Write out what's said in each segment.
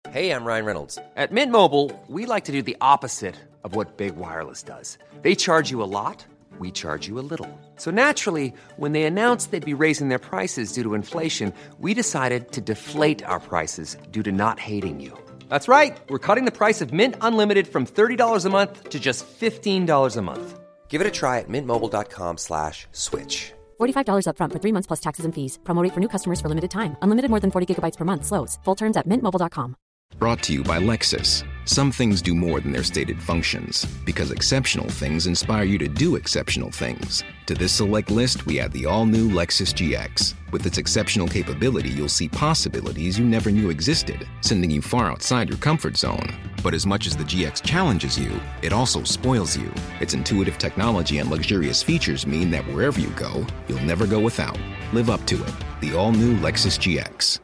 Hey, I'm Ryan Reynolds. At Mint Mobile, we like to do the opposite of what Big Wireless does. They charge you a lot, we charge you a little. So naturally, when they announced they'd be raising their prices due to inflation, we decided to deflate our prices due to not hating you. That's right. We're cutting the price of Mint Unlimited from $30 a month to just $15 a month. Give it a try at mintmobile.com/switch. $45 up front for 3 months plus taxes and fees. Promo rate for new customers for limited time. Unlimited more than 40 gigabytes per month. Slows full terms at mintmobile.com. Brought to you by Lexus. Some things do more than their stated functions, because exceptional things inspire you to do exceptional things. To this select list, we add the all-new Lexus GX. With its exceptional capability, you'll see possibilities you never knew existed, sending you far outside your comfort zone. But as much as the GX challenges you, it also spoils you. Its intuitive technology and luxurious features mean that wherever you go, you'll never go without. Live up to it. The all-new Lexus GX.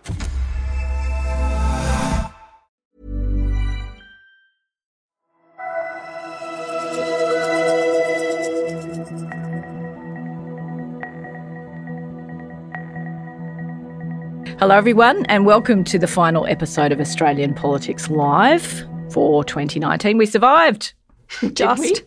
Hello everyone and welcome to the final episode of Australian Politics Live for 2019. We survived. Just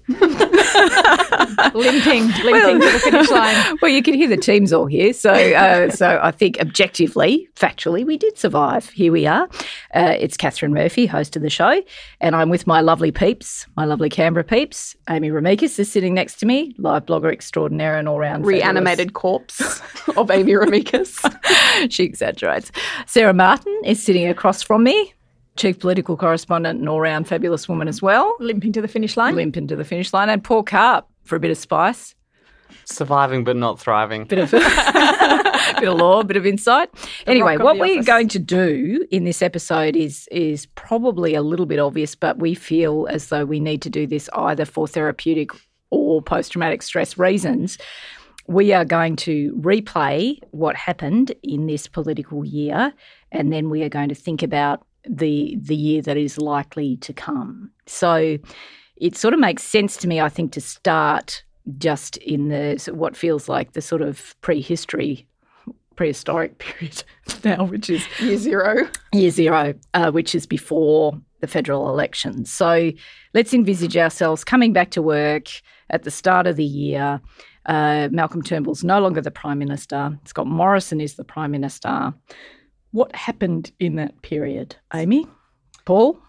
limping to the finish line. Well, you can hear the teams all here. So I think objectively, factually, we did survive. Here we are. It's Catherine Murphy, host of the show, and I'm with my lovely peeps, my lovely Canberra peeps. Amy Ramikis is sitting next to me, live blogger extraordinaire and all-round reanimated corpse of Amy Ramikis. She exaggerates. Sarah Martin is sitting across from me. Chief political correspondent and all-round fabulous woman as well. Limping to the finish line. Limping to the finish line. And Paul Karp for a bit of spice. Surviving but not thriving. Bit of law, bit of insight. Anyway, what we're going to do in this episode is probably a little bit obvious, but we feel as though we need to do this either for therapeutic or post-traumatic stress reasons. We are going to replay what happened in this political year, and then we are going to think about the year that is likely to come. So it sort of makes sense to me, I think, to start just in what feels like the sort of prehistoric period now, which is Year zero, which is before the federal election. So let's envisage ourselves coming back to work at the start of the year. Malcolm Turnbull's no longer the Prime Minister. Scott Morrison is the Prime Minister. What happened in that period, Amy? Paul's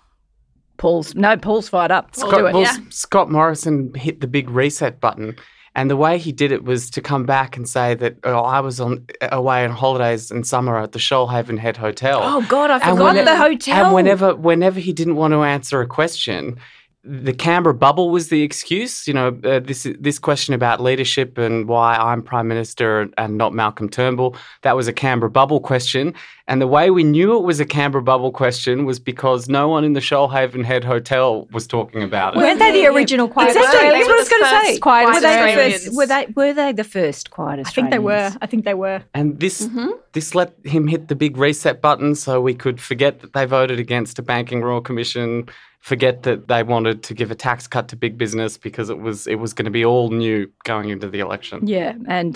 fired up. Scott Morrison hit the big reset button, and the way he did it was to come back and say that I was away on holidays in summer at the Shoalhaven Head Hotel. Oh God, I forgot the hotel. And whenever he didn't want to answer a question, the Canberra bubble was the excuse. You know, this question about leadership and why I'm Prime Minister and not Malcolm Turnbull, that was a Canberra bubble question. And the way we knew it was a Canberra bubble question was because no one in the Shoalhaven Head Hotel was talking about it. Weren't they the original quiet That's Australians? what I was going to say. Quiet Australians. Were they the first quiet Australians? I think they were. And this let him hit the big reset button so we could forget that they voted against a Banking Royal Commission, forget that they wanted to give a tax cut to big business because it was going to be all new going into the election. Yeah, and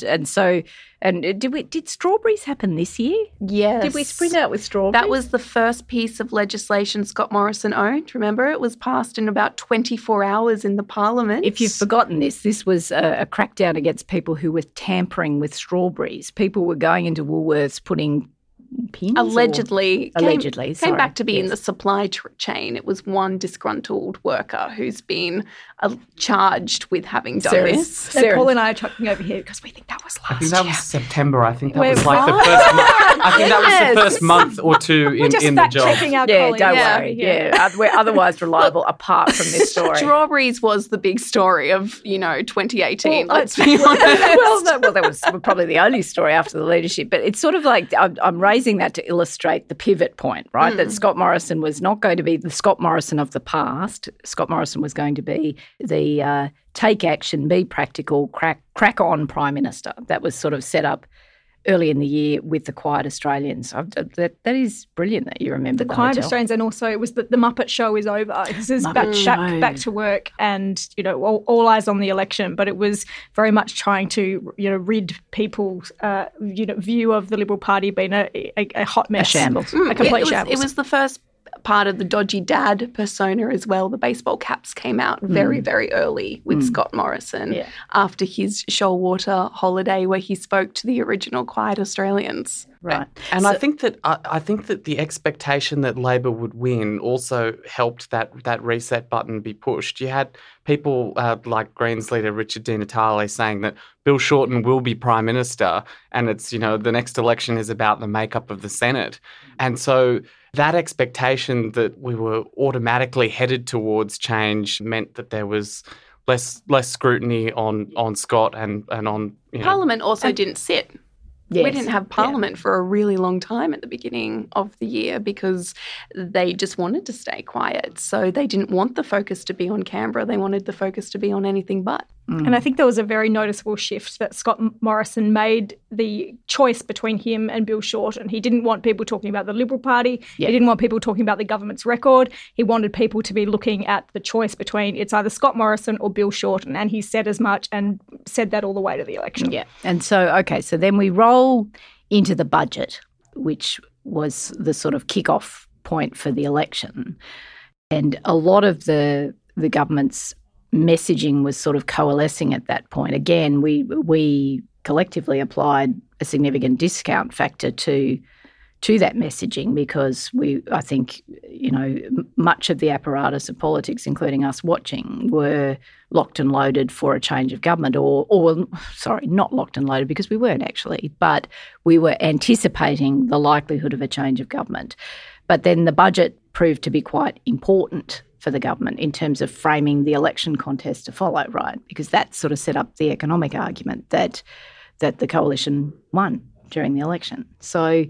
did strawberries happen this year? Yes. Did we sprint out with strawberries? That was the first piece of legislation Scott Morrison owned. Remember, it was passed in about 24 hours in the Parliament. If you've forgotten this was a crackdown against people who were tampering with strawberries. People were going into Woolworths putting pins? Allegedly came back to be in yes. the supply chain. It was one disgruntled worker who's been charged with having done this. So Paul and I are chuckling over here because we think that was last year. I think that was September. I think that was like the first month. I think that was the first month or two in the job. Our don't worry. Yeah. We're otherwise reliable apart from this story. Strawberries was the big story of, 2018. Well, let's be honest. that was probably the only story after the leadership. But it's sort of like I'm raising that to illustrate the pivot point, right? That Scott Morrison was not going to be the Scott Morrison of the past. Scott Morrison was going to be the take action, be practical, crack on Prime Minister. That was sort of set up early in the year with the Quiet Australians. That is brilliant that you remember the Quiet hotel. Australians, and also it was the Muppet Show is over. This is back to work, and all eyes on the election. But it was very much trying to rid people's view of the Liberal Party being a hot mess, a shambles, a complete shambles. It was the first part of the dodgy dad persona as well. The baseball caps came out very, very early with Scott Morrison after his Shoalwater holiday where he spoke to the original Quiet Australians. Right. And I think that the expectation that Labor would win also helped that reset button be pushed. You had people like Greens leader Richard Di Natale saying that Bill Shorten will be Prime Minister and it's, the next election is about the makeup of the Senate. And so that expectation that we were automatically headed towards change meant that there was less scrutiny on Scott and on Parliament also didn't sit. Yes. We didn't have Parliament for a really long time at the beginning of the year because they just wanted to stay quiet. So they didn't want the focus to be on Canberra. They wanted the focus to be on anything but. And I think there was a very noticeable shift that Scott Morrison made the choice between him and Bill Shorten. He didn't want people talking about the Liberal Party. He didn't want people talking about the government's record. He wanted people to be looking at the choice between it's either Scott Morrison or Bill Shorten. And he said as much and said that all the way to the election. Yeah. And so then we roll into the budget, which was the sort of kick-off point for the election. And a lot of the government's messaging was sort of coalescing at that point. Again, we collectively applied a significant discount factor to that messaging because I think much of the apparatus of politics, including us watching, were locked and loaded for a change of government or not locked and loaded because we weren't actually, but we were anticipating the likelihood of a change of government. But then the budget proved to be quite important for the government in terms of framing the election contest to follow, right? Because that sort of set up the economic argument that the coalition won during the election. So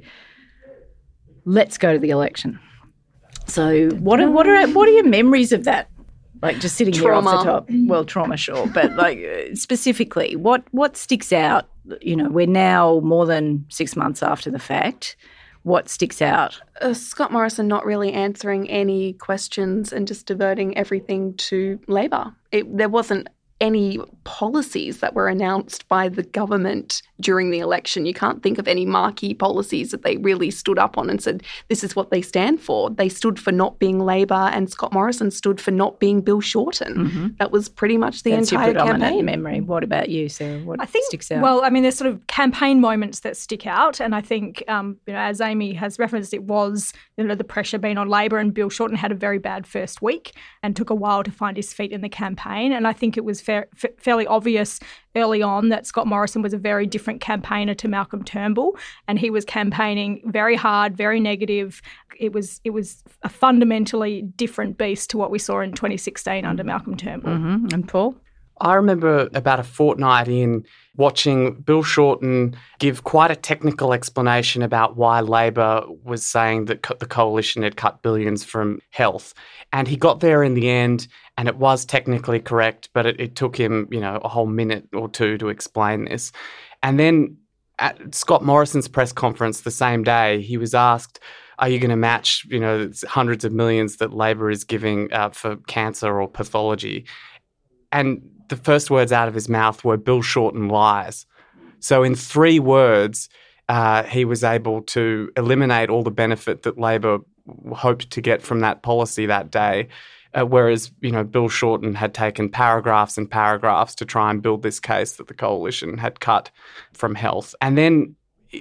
let's go to the election. So what are your memories of that? Like just sitting here off the top. Well, trauma, sure, but like specifically, what sticks out? We're now more than 6 months after the fact. What sticks out? Scott Morrison not really answering any questions and just diverting everything to Labor. There wasn't any policies that were announced by the government during the election. You can't think of any marquee policies that they really stood up on and said, this is what they stand for. They stood for not being Labor and Scott Morrison stood for not being Bill Shorten. Mm-hmm. That was pretty much the entire campaign. Memory. What about you, Sarah? What sticks out? Well, I mean, there's sort of campaign moments that stick out. And I think, as Amy has referenced, it was, the pressure being on Labor, and Bill Shorten had a very bad first week and took a while to find his feet in the campaign. And I think it was fairly obvious early on that Scott Morrison was a very different campaigner to Malcolm Turnbull, and he was campaigning very hard, very negative. It was a fundamentally different beast to what we saw in 2016 under Malcolm Turnbull. Mm-hmm. And Paul? I remember about a fortnight in watching Bill Shorten give quite a technical explanation about why Labor was saying that the coalition had cut billions from health. And he got there in the end, and it was technically correct, but it took him, a whole minute or two to explain this. And then at Scott Morrison's press conference the same day, he was asked, are you going to match, hundreds of millions that Labor is giving for cancer or pathology? And the first words out of his mouth were Bill Shorten lies. So in 3 words, he was able to eliminate all the benefit that Labor hoped to get from that policy that day, whereas, Bill Shorten had taken paragraphs and paragraphs to try and build this case that the coalition had cut from health. And then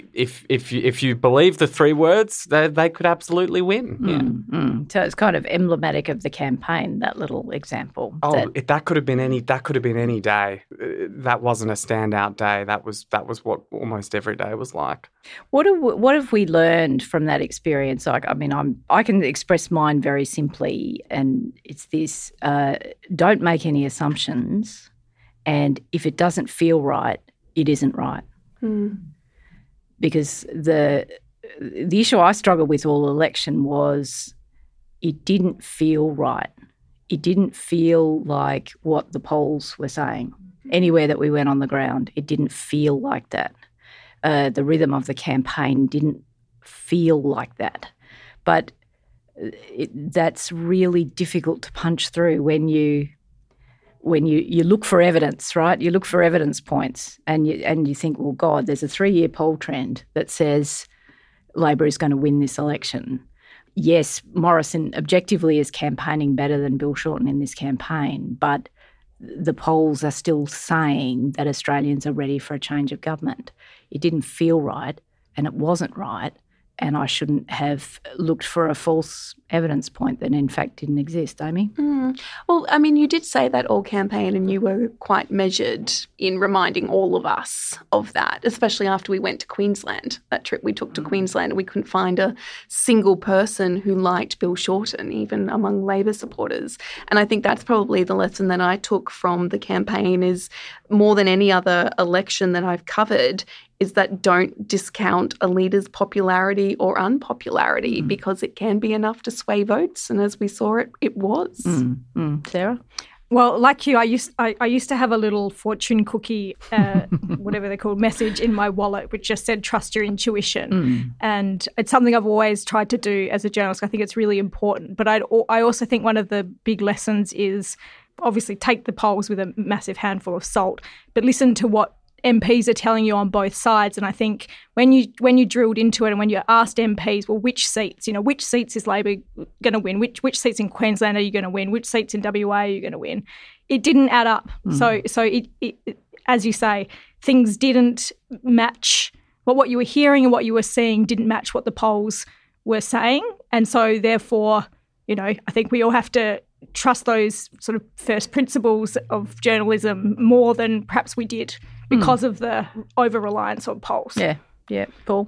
if you believe the 3 words, they could absolutely win. So it's kind of emblematic of the campaign, that little example. That could have been any day. That wasn't a standout day. That was what almost every day was like. What have we learned from that experience? I can express mine very simply, and it's this: don't make any assumptions, and if it doesn't feel right, it isn't right. Because the issue I struggled with all election was it didn't feel right. It didn't feel like what the polls were saying. Anywhere that we went on the ground, it didn't feel like that. The rhythm of the campaign didn't feel like that. But that's really difficult to punch through when you look for evidence, right? You look for evidence points and you think, well, God, there's a 3-year poll trend that says Labor is going to win this election. yes, Morrison objectively is campaigning better than Bill Shorten in this campaign, but the polls are still saying that Australians are ready for a change of government. It didn't feel right, and it wasn't right, and I shouldn't have looked for a false evidence point that in fact didn't exist. Amy? Well, I mean, you did say that all campaign and you were quite measured in reminding all of us of that, especially after we went to Queensland. That trip we took to Queensland, we couldn't find a single person who liked Bill Shorten, even among Labor supporters. And I think that's probably the lesson that I took from the campaign is more than any other election that I've covered is that don't discount a leader's popularity or unpopularity because it can be enough to sway votes. And as we saw it was. Sarah? Well, like you, I used to have a little fortune cookie, whatever they're called, message in my wallet, which just said, trust your intuition. And it's something I've always tried to do as a journalist. I think it's really important. But I also think one of the big lessons is obviously take the polls with a massive handful of salt, but listen to what MPs are telling you on both sides. And I think when you drilled into it and when you asked MPs, well, which seats is Labor going to win? Which seats in Queensland are you going to win? Which seats in WA are you going to win? It didn't add up. So it, as you say, things didn't match. What you were hearing and what you were seeing didn't match what the polls were saying. And so therefore, I think we all have to trust those sort of first principles of journalism more than perhaps we did because of the over-reliance on polls. Yeah. Paul?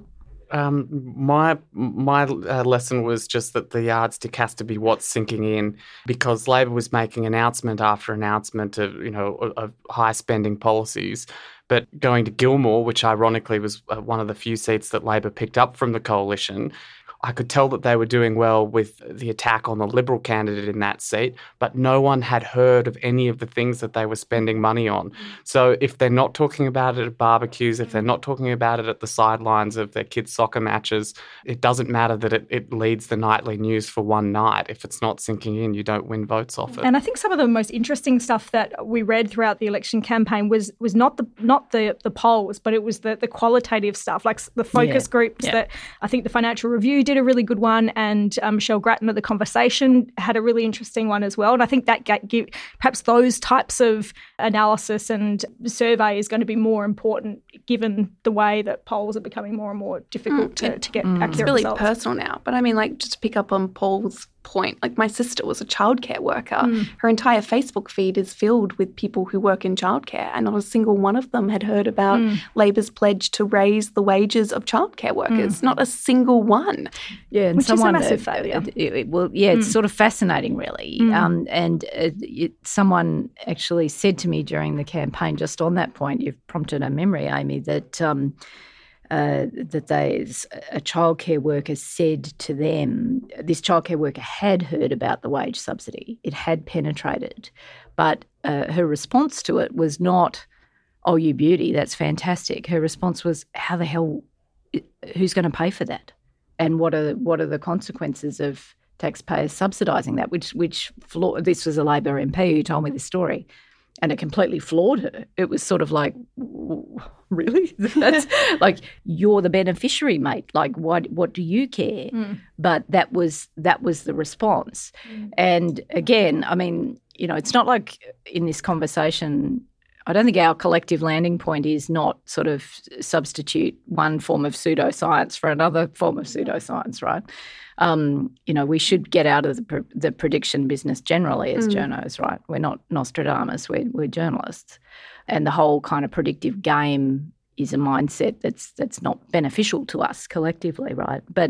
My lesson was just that the yardstick has to be what's sinking in, because Labor was making announcement after announcement of high spending policies. But going to Gilmore, which ironically was one of the few seats that Labor picked up from the coalition, I could tell that they were doing well with the attack on the Liberal candidate in that seat, but no one had heard of any of the things that they were spending money on. So if they're not talking about it at barbecues, if they're not talking about it at the sidelines of their kids' soccer matches, it doesn't matter that it leads the nightly news for one night. If it's not sinking in, you don't win votes off it. And I think some of the most interesting stuff that we read throughout the election campaign was not the polls, but it was the qualitative stuff, like the focus groups that I think the Financial Review did a really good one, and Michelle Grattan at The Conversation had a really interesting one as well. And I think that perhaps those types of analysis and survey is going to be more important given the way that polls are becoming more and more difficult to get accurate It's really results. Personal now. But I mean, just to pick up on Paul's point, my sister was a childcare worker. Her entire Facebook feed is filled with people who work in childcare, and not a single one of them had heard about Labor's pledge to raise the wages of childcare workers. Not a single one. Yeah, and which is a massive failure. It's sort of fascinating, really. Someone actually said to me during the campaign, just on that point, you've prompted a memory, Amy, that a childcare worker said to them, this childcare worker had heard about the wage subsidy. It had penetrated. But her response to it was not, oh, you beauty, that's fantastic. Her response was, how the hell, who's going to pay for that? And what are the consequences of taxpayers subsidising that? This was a Labor MP who told me this story. And it completely floored her. It was sort of like, really? That's like, you're the beneficiary, mate. Like, what do you care? But that was the response. And again, I mean, it's not like in this conversation, I don't think our collective landing point is not sort of substitute one form of pseudoscience for another form of pseudoscience, right? We should get out of the prediction business generally as journos, right? We're not Nostradamus, we're journalists. And the whole kind of predictive game is a mindset that's not beneficial to us collectively, right? But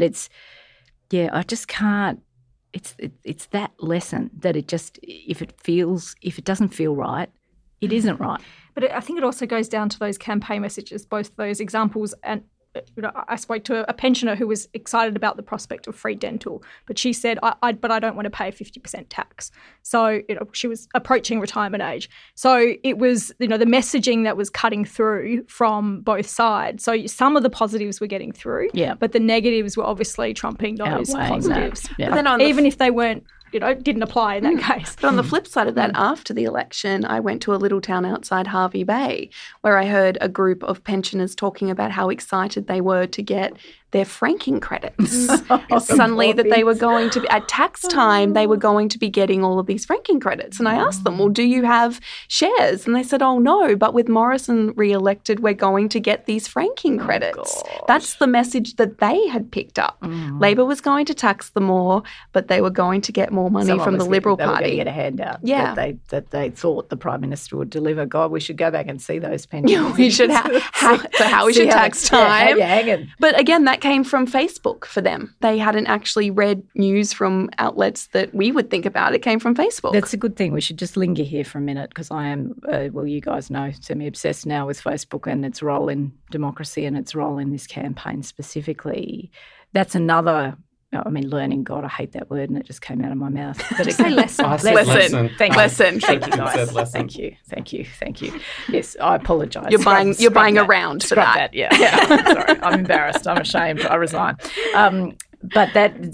I just can't, it's that lesson that it just, if it doesn't feel right, it isn't right. But I think it also goes down to those campaign messages, both those examples. And I spoke to a pensioner who was excited about the prospect of free dental, but she said, but I don't want to pay 50% tax. So, she was approaching retirement age. So it was, the messaging that was cutting through from both sides. So some of the positives were getting through, but the negatives were obviously trumping those positives. Yeah. But then even if they weren't, didn't apply in that case. But on the flip side of that, after the election, I went to a little town outside Hervey Bay where I heard a group of pensioners talking about how excited they were to get their franking credits. Suddenly that they were going to be, at tax time, they were going to be getting all of these franking credits. And I asked them, well, do you have shares? And they said, oh, no, but with Morrison re-elected, we're going to get these franking credits. That's the message that they had picked up. Labor was going to tax them more, but they were going to get more money from the Liberal Party. They were going to get a handout that they thought the Prime Minister would deliver. God, we should go back and see those pensions. We should how is your tax time? How you hanging? But again, that came from Facebook for them. They hadn't actually read news from outlets that we would think about. It came from Facebook. That's a good thing. We should just linger here for a minute because I am, you guys know, semi-obsessed now with Facebook and its role in democracy and its role in this campaign specifically. That's another... learning, God, I hate that word and it just came out of my mouth. But say lesson. Lesson. Thank you. Lesson. Thank you, guys. Thank you. Yes, I apologise. You're buying around for that. Yeah. Sorry, I'm embarrassed. I'm ashamed. I resign. But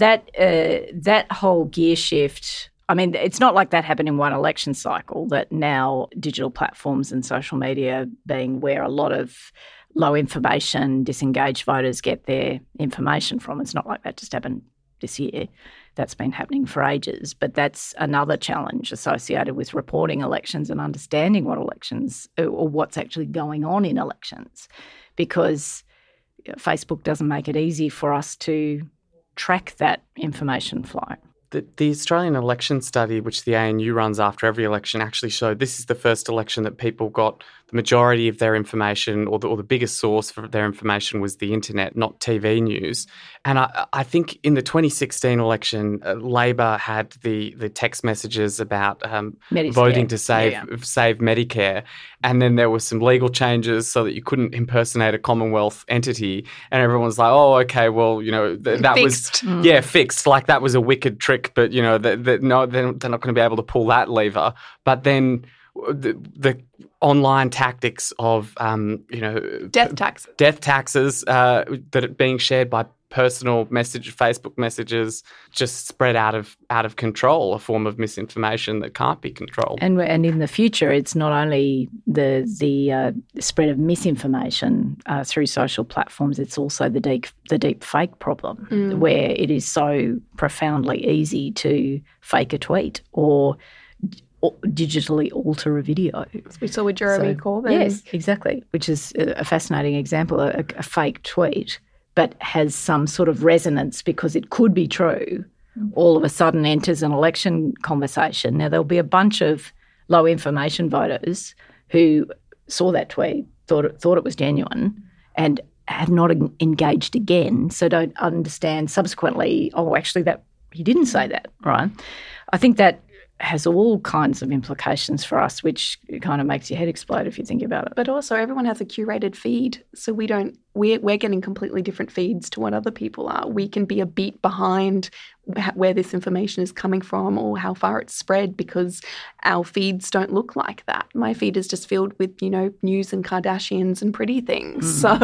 that whole gear shift, it's not like that happened in one election cycle, that now digital platforms and social media being where a lot of low information, disengaged voters get their information from. It's not like that just happened this year. That's been happening for ages. But that's another challenge associated with reporting elections and understanding what elections or what's actually going on in elections, because Facebook doesn't make it easy for us to track that information flow. The Australian election study, which the ANU runs after every election, actually showed this is the first election that people got the majority of their information or the biggest source for their information was the internet, not TV news. And I think in the 2016 election, Labor had the text messages about voting to save Medicare. And then there were some legal changes so that you couldn't impersonate a Commonwealth entity. And everyone's like, oh, okay, well, that fixed. was fixed. Like that was a wicked trick, but no, they're not going to be able to pull that lever. But then the online tactics of death taxes that are being shared by personal Facebook messages just spread out of control, a form of misinformation that can't be controlled. And in the future, it's not only the spread of misinformation through social platforms, it's also the deep fake problem, where it is so profoundly easy to fake a tweet or digitally alter a video. As we saw with Jeremy Corbyn. Yes, exactly, which is a fascinating example, a fake tweet, but has some sort of resonance because it could be true, all of a sudden enters an election conversation. Now, there'll be a bunch of low information voters who saw that tweet, thought it was genuine, and have not engaged again, so don't understand subsequently, oh, actually, that he didn't say that, right? I think that has all kinds of implications for us, which kind of makes your head explode if you think about it. But also everyone has a curated feed, so we're getting completely different feeds to what other people are. We can be a beat behind where this information is coming from or how far it's spread because our feeds don't look like that. My feed is just filled with, news and Kardashians and pretty things. So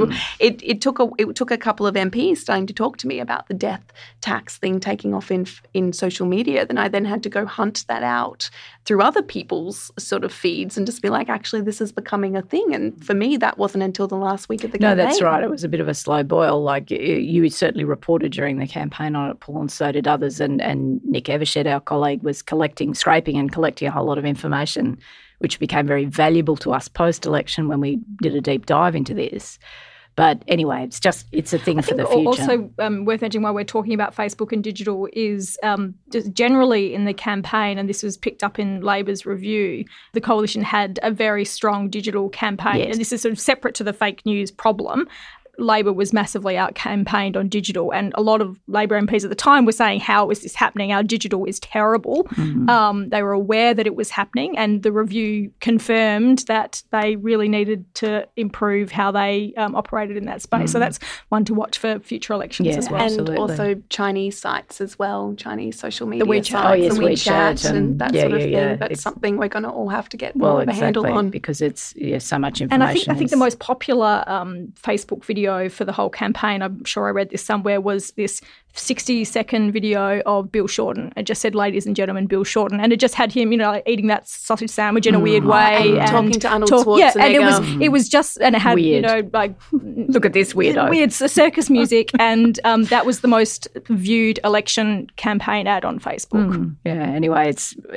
it took a couple of MPs starting to talk to me about the death tax thing taking off in social media. Then I had to go hunt that out through other people's sort of feeds and just be like, actually, this is becoming a thing. And for me, that wasn't until the last week of the campaign. No, that's right. It was a bit of a slow boil. Like you certainly reported during the campaign on it, Paul, and so did others. And Nick Evershed, our colleague, was scraping and collecting a whole lot of information, which became very valuable to us post-election when we did a deep dive into this. But anyway, it's a thing for the future. Also worth mentioning while we're talking about Facebook and digital is just generally in the campaign, and this was picked up in Labor's review, the coalition had a very strong digital campaign. Yes. And this is sort of separate to the fake news problem. Labor was massively out-campaigned on digital, and a lot of Labor MPs at the time were saying, how is this happening? Our digital is terrible. Mm-hmm. They were aware that it was happening, and the review confirmed that they really needed to improve how they operated in that space. Mm-hmm. So that's one to watch for future elections as well. And absolutely. also Chinese sites as well, Chinese social media WeChat. sites, and WeChat and that sort of thing. Yeah. That's something we're going to all have to get more of a handle on. Because it's so much information. And I think the most popular Facebook video video for the whole campaign, I'm sure I read this somewhere, was this 60-second video of Bill Shorten. It just said, "Ladies and gentlemen, Bill Shorten," and it just had him, eating that sausage sandwich in a weird way, and talking to Arnold Schwarzenegger. Yeah, and it was just, and it had Weird. Look at this weirdo. Weird circus music, and that was the most viewed election campaign ad on Facebook. Yeah. Anyway,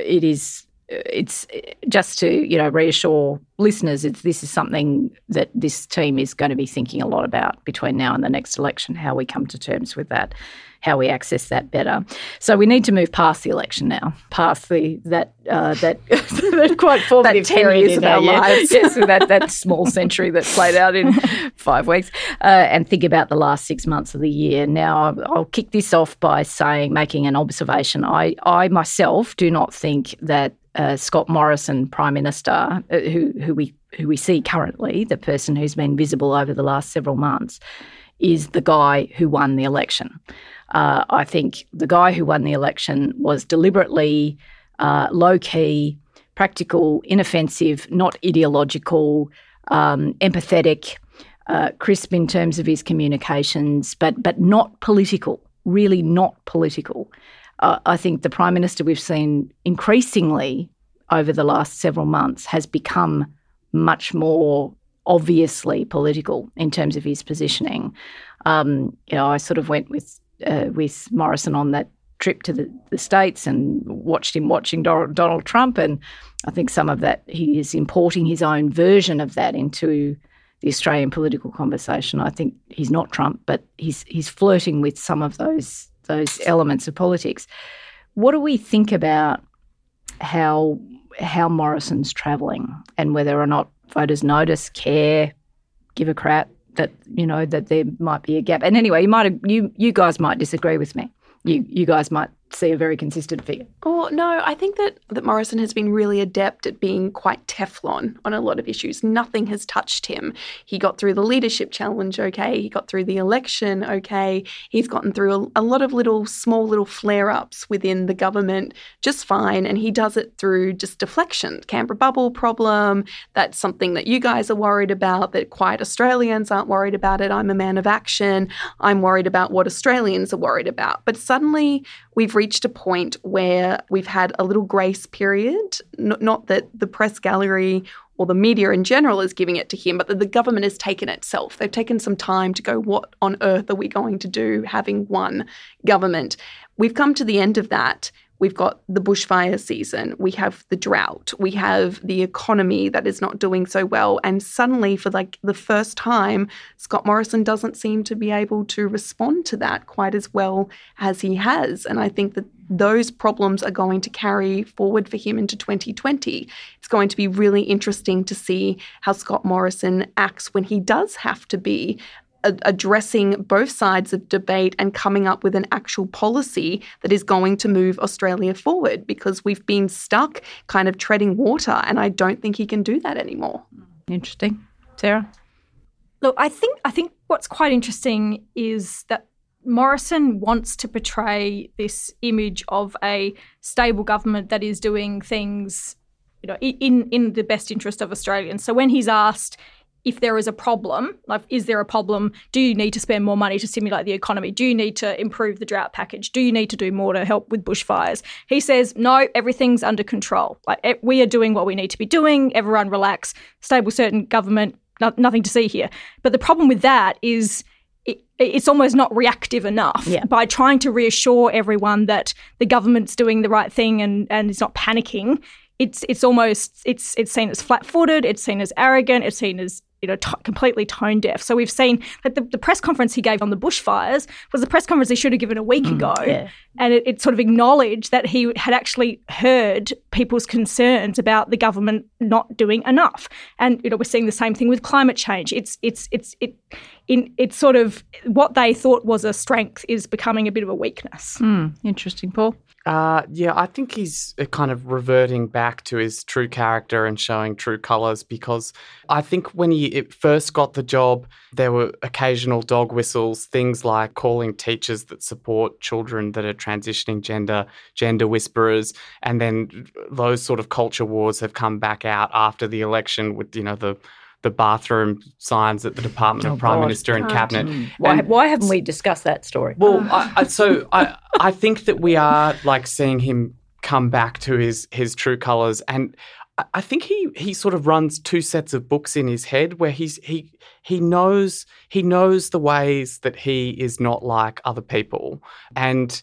it's just to reassure listeners. This is something that this team is going to be thinking a lot about between now and the next election. How we come to terms with that, how we access that better. So we need to move past the election now, past that quite formative 10 years of our lives. Yes, that small century that played out in 5 weeks, and think about the last 6 months of the year. Now, I'll kick this off by making an observation. I myself do not think that Scott Morrison, Prime Minister, who we see currently, the person who's been visible over the last several months, is the guy who won the election. I think the guy who won the election was deliberately low-key, practical, inoffensive, not ideological, empathetic, crisp in terms of his communications, but not political, really not political. I think the Prime Minister we've seen increasingly over the last several months has become much more obviously political in terms of his positioning. I sort of went with Morrison on that trip to the States and watched him watching Donald Trump, and I think some of that he is importing his own version of that into the Australian political conversation. I think he's not Trump, but he's flirting with some of those elements of politics. What do we think about how Morrison's travelling, and whether or not voters notice, care, give a crap that that there might be a gap? And anyway, you guys might disagree with me. You guys might see a very consistent figure. Oh, no, I think that Morrison has been really adept at being quite Teflon on a lot of issues. Nothing has touched him. He got through the leadership challenge okay. He got through the election okay. He's gotten through a lot of small little flare-ups within the government just fine, and he does it through just deflection. Canberra bubble problem, that's something that you guys are worried about, that quiet Australians aren't worried about it. I'm a man of action. I'm worried about what Australians are worried about. But suddenly we've reached a point where we've had a little grace period, not that the press gallery or the media in general is giving it to him, but that the government has taken it itself. They've taken some time to go, what on earth are we going to do having one government? We've come to the end of that. We've got the bushfire season. We have the drought. We have the economy that is not doing so well. And suddenly, for the first time, Scott Morrison doesn't seem to be able to respond to that quite as well as he has. And I think that those problems are going to carry forward for him into 2020. It's going to be really interesting to see how Scott Morrison acts when he does have to be addressing both sides of debate and coming up with an actual policy that is going to move Australia forward, because we've been stuck kind of treading water, and I don't think he can do that anymore. Interesting. Sarah? Look, I think what's quite interesting is that Morrison wants to portray this image of a stable government that is doing things, in the best interest of Australians. So when he's asked if there is a problem, like, is there a problem? Do you need to spend more money to stimulate the economy? Do you need to improve the drought package? Do you need to do more to help with bushfires? He says, no, everything's under control. Like, we are doing what we need to be doing. Everyone relax. Stable, certain government, nothing to see here. But the problem with that is it's almost not reactive enough. Yeah. By trying to reassure everyone that the government's doing the right thing and it's not panicking. It's seen as flat-footed. It's seen as arrogant. It's seen as completely tone deaf. So we've seen the press conference he gave on the bushfires was the press conference he should have given a week ago. Yeah. And it sort of acknowledged that he had actually heard people's concerns about the government not doing enough. And we're seeing the same thing with climate change. It's sort of what they thought was a strength is becoming a bit of a weakness. Interesting, Paul. Yeah, I think he's kind of reverting back to his true character and showing true colours, because I think when he first got the job, there were occasional dog whistles, things like calling teachers that support children that are transitioning gender whisperers, and then those sort of culture wars have come back out after the election with, the the bathroom signs at the Department of Prime Minister and Cabinet. Why haven't we discussed that story? Well, I think that we are like seeing him come back to his true colours, and I think he sort of runs two sets of books in his head where he knows the ways that he is not like other people, and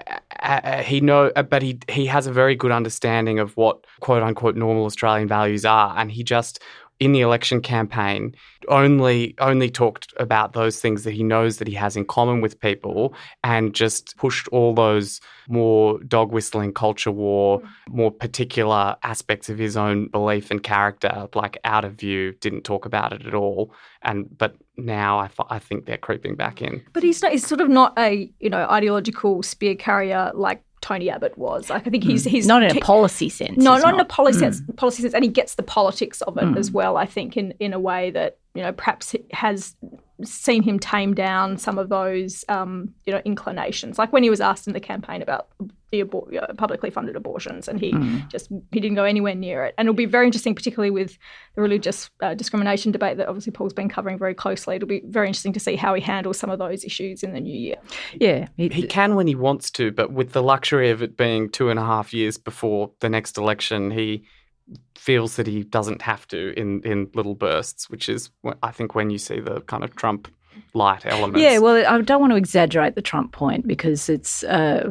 but he has a very good understanding of what quote unquote normal Australian values are, and he just in the election campaign only talked about those things that he knows that he has in common with people, and just pushed all those more dog whistling culture war, more particular aspects of his own belief and character, like out of view, didn't talk about it at all. But now I think they're creeping back in. But he's sort of not a ideological spear carrier like Tony Abbott was. Like, I think he's not in a policy sense. No, not in a policy sense, and he gets the politics of it as well. I think in a way that perhaps has seen him tame down some of those inclinations. Like when he was asked in the campaign about the publicly funded abortions, and he didn't go anywhere near it. And it'll be very interesting, particularly with the religious discrimination debate that obviously Paul's been covering very closely. It'll be very interesting to see how he handles some of those issues in the new year. Yeah. He can when he wants to, but with the luxury of it being 2.5 years before the next election, he feels that he doesn't have to in little bursts, which is, I think, when you see the kind of Trump light elements. Yeah, well, I don't want to exaggerate the Trump point because it's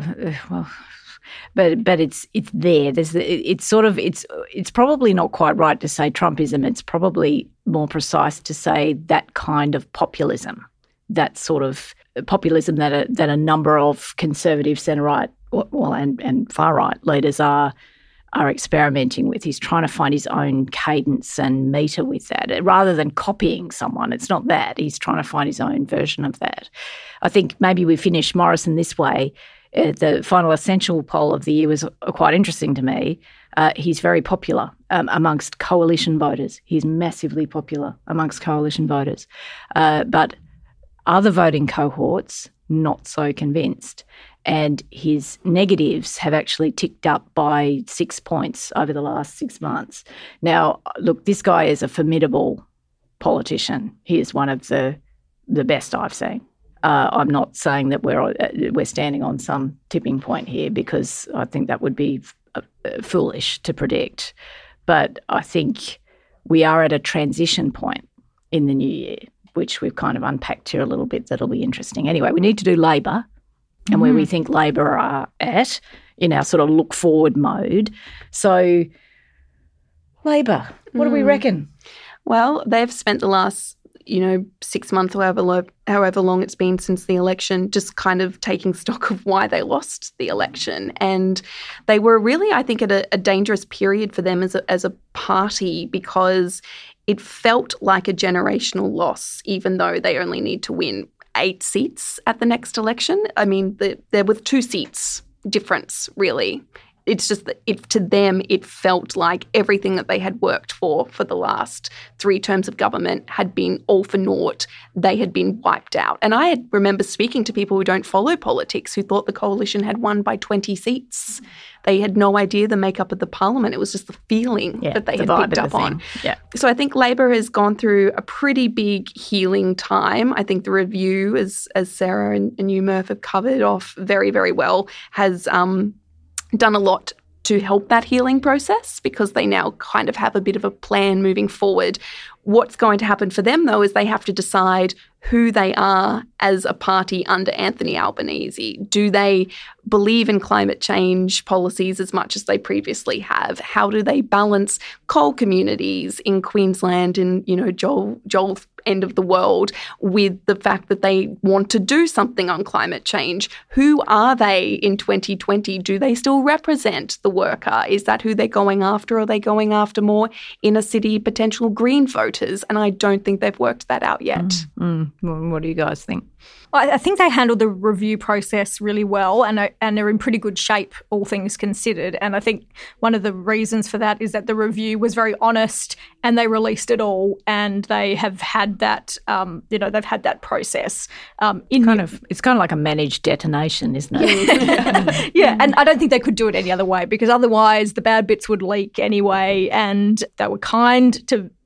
but it's there. It's probably not quite right to say Trumpism. It's probably more precise to say that kind of populism, that sort of populism that a number of conservative centre right, and far right leaders are experimenting with. He's trying to find his own cadence and meter with that. Rather than copying someone, it's not that. He's trying to find his own version of that. I think maybe we finish Morrison this way. The final Essential poll of the year was quite interesting to me. He's very popular amongst coalition voters. He's massively popular amongst coalition voters. But other voting cohorts, not so convinced. And his negatives have actually ticked up by 6 points over the last 6 months. Now, look, this guy is a formidable politician. He is one of the best I've seen. I'm not saying that we're standing on some tipping point here, because I think that would be foolish to predict. But I think we are at a transition point in the new year, which we've kind of unpacked here a little bit. That'll be interesting. Anyway, we need to do Labor and where we think Labor are at in our sort of look forward mode. So Labor, what do we reckon? Well, they've spent the last 6 months, however long it's been since the election, just kind of taking stock of why they lost the election. And they were really, I think, at a dangerous period for them as a party, because it felt like a generational loss, even though they only need to win 8 seats at the next election. I mean, there were 2 seats difference, really. It's just that to them, it felt like everything that they had worked for the last 3 terms of government had been all for naught. They had been wiped out. And I remember speaking to people who don't follow politics who thought the coalition had won by 20 seats. They had no idea the makeup of the parliament. It was just the feeling that they had picked up on. Yeah. So I think Labor has gone through a pretty big healing time. I think the review, as Sarah and you, Murph, have covered off very, very well, has done a lot to help that healing process, because they now kind of have a bit of a plan moving forward. What's going to happen for them, though, is they have to decide who they are as a party under Anthony Albanese. Do they believe in climate change policies as much as they previously have? How do they balance coal communities in Queensland and, Joel's end of the world with the fact that they want to do something on climate change? Who are they in 2020? Do they still represent the worker? Is that who they're going after? Are they going after more inner city potential Green voters? And I don't think they've worked that out yet. What do you guys think? I think they handled the review process really well, and they're in pretty good shape, all things considered. And I think one of the reasons for that is that the review was very honest, and they released it all, and they have had that, they've had that process. It's kind of like a managed detonation, isn't it? Yeah, and I don't think they could do it any other way, because otherwise the bad bits would leak anyway. And they were kind to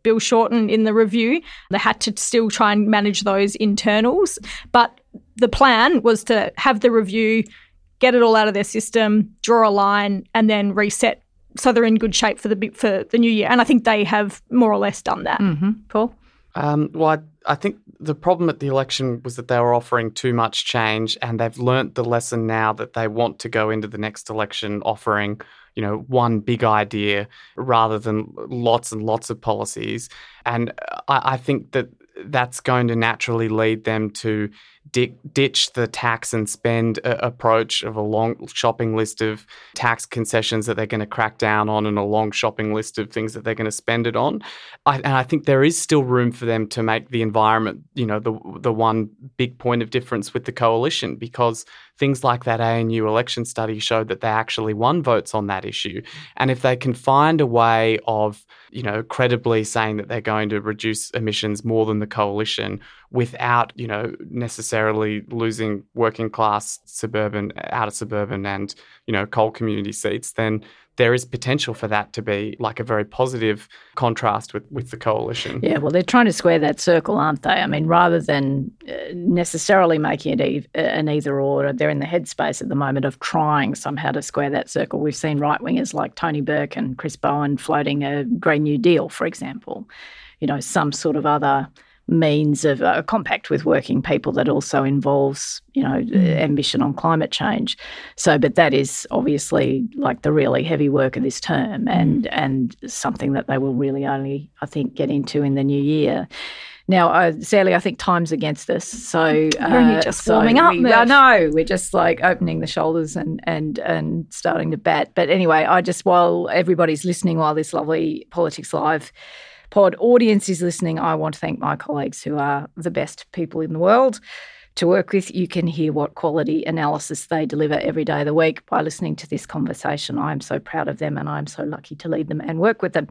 Bill Shorten in the review. They had to still try and manage those internals. But the plan was to have the review, get it all out of their system, draw a line, and then reset so they're in good shape for the new year. And I think they have more or less done that. Mm-hmm. Paul? Well, I think the problem at the election was that they were offering too much change, and they've learnt the lesson now that they want to go into the next election offering, one big idea rather than lots and lots of policies. And I think that that's going to naturally lead them to ditch the tax and spend approach of a long shopping list of tax concessions that they're going to crack down on and a long shopping list of things that they're going to spend it on. And I think there is still room for them to make the environment, the one big point of difference with the coalition, because things like that ANU election study showed that they actually won votes on that issue. And if they can find a way of, credibly saying that they're going to reduce emissions more than the coalition without, necessarily losing working class suburban, outer suburban and, coal community seats, then there is potential for that to be like a very positive contrast with the coalition. Yeah, well, they're trying to square that circle, aren't they? I mean, rather than necessarily making it an either or, they're in the headspace at the moment of trying somehow to square that circle. We've seen right-wingers like Tony Burke and Chris Bowen floating a Green New Deal, for example, some sort of other means of a compact with working people that also involves, ambition on climate change. So, but that is obviously like the really heavy work of this term and something that they will really only, I think, get into in the new year. Now, Sally, I think time's against us. So we're only just warming up. I know. We're just like opening the shoulders and starting to bat. But anyway, while everybody's listening, while this lovely Politics Live pod audience is listening, I want to thank my colleagues who are the best people in the world to work with. You can hear what quality analysis they deliver every day of the week by listening to this conversation. I am so proud of them and I'm so lucky to lead them and work with them.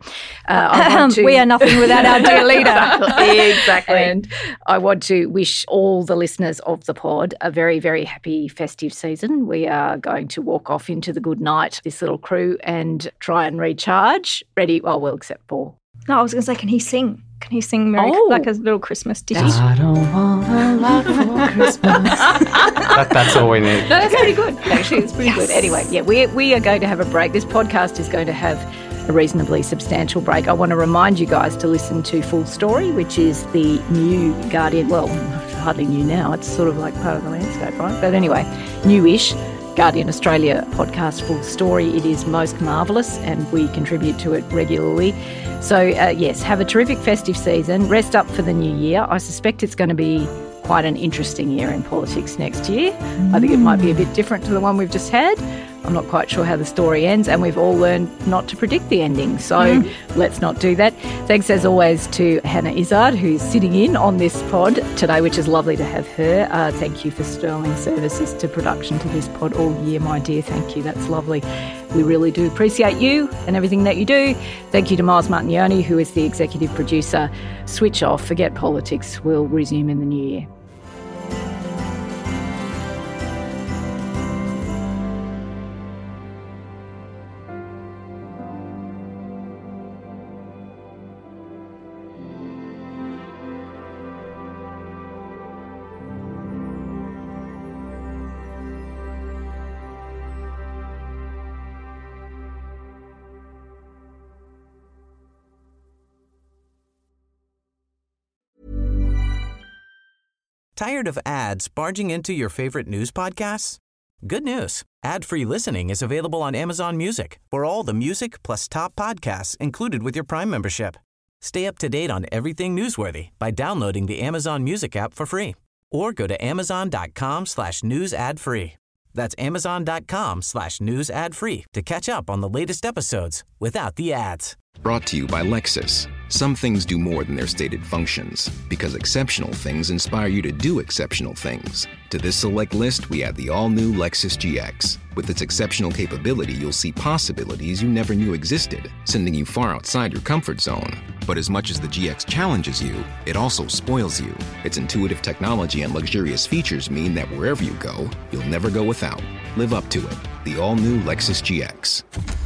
We are nothing without our dear leader. Exactly. And I want to wish all the listeners of the pod a very, very happy festive season. We are going to walk off into the good night, this little crew, and try and recharge. Ready? Well, except Paul. No, I was going to say, can he sing? Can he sing like a little Christmas ditty? I don't want a lot for Christmas. That's all we need. No, that's pretty good. Actually, it's pretty good. Anyway, yeah, we are going to have a break. This podcast is going to have a reasonably substantial break. I want to remind you guys to listen to Full Story, which is the new Guardian. Well, hardly new now. It's sort of like part of the landscape, right? But anyway, newish Guardian Australia podcast, Full Story. It is most marvellous and we contribute to it regularly. So, yes, have a terrific festive season. Rest up for the new year. I suspect it's going to be quite an interesting year in politics next year. I think it might be a bit different to the one we've just had. I'm not quite sure how the story ends, and we've all learned not to predict the ending. So let's not do that. Thanks, as always, to Hannah Izzard, who's sitting in on this pod today, which is lovely to have her. Thank you for sterling services to production to this pod all year, my dear. Thank you. That's lovely. We really do appreciate you and everything that you do. Thank you to Miles Martignoni, who is the executive producer. Switch off. Forget politics. We'll resume in the new year. Tired of ads barging into your favorite news podcasts? Good news. Ad-free listening is available on Amazon Music for all the music plus top podcasts included with your Prime membership. Stay up to date on everything newsworthy by downloading the Amazon Music app for free or go to amazon.com/news ad free. That's amazon.com/news ad free to catch up on the latest episodes without the ads. Brought to you by Lexus. Some things do more than their stated functions, because exceptional things inspire you to do exceptional things. To this select list, we add the all-new Lexus GX. With its exceptional capability, you'll see possibilities you never knew existed, sending you far outside your comfort zone. But as much as the GX challenges you, it also spoils you. Its intuitive technology and luxurious features mean that wherever you go, you'll never go without. Live up to it. The all-new Lexus GX.